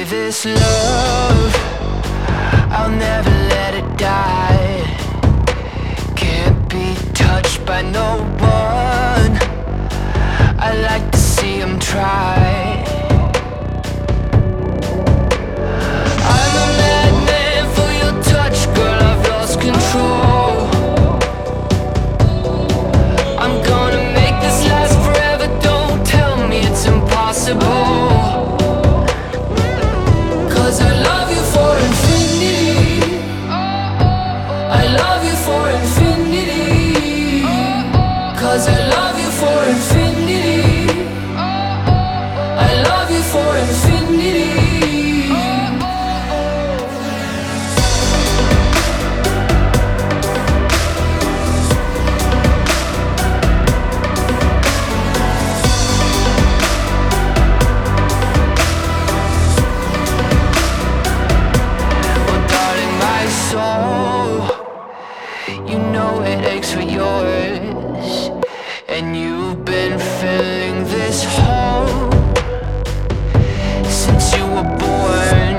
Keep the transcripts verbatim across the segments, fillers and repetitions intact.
this love, I'll never let it die. Can't be touched by no one, I like to see him try. I'm a madman for your touch, girl, I've lost control. I'm gonna make this last forever, don't tell me it's impossible. Cause I love you for infinity, I love you for infinity. Cause I love you for infinity, I love you for infinity. Well, darling, my soul, you know it aches for yours, and you've been filling this hole since you were born.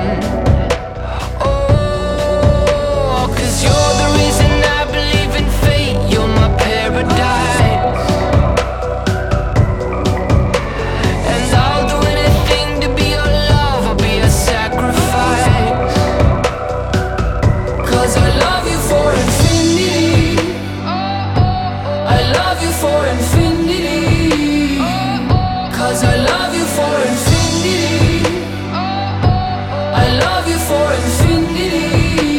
Oh, cause you're the reason I believe in fate, you're my paradise. And I'll do anything to be your love, I'll be a sacrifice. Cause I love you for infinity, I love you for infinity. Cause I love you for infinity, I love you for infinity.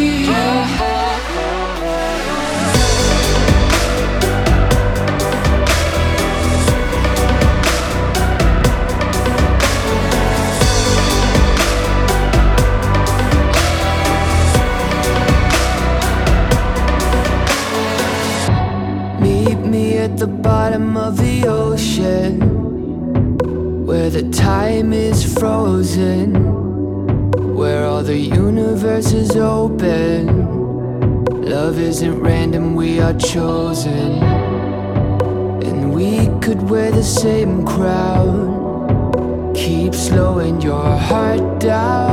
Meet me at the bottom of the ocean, where the time is frozen, where all the universe is open. Love isn't random, we are chosen. And we could wear the same crown, keep slowing your heart down.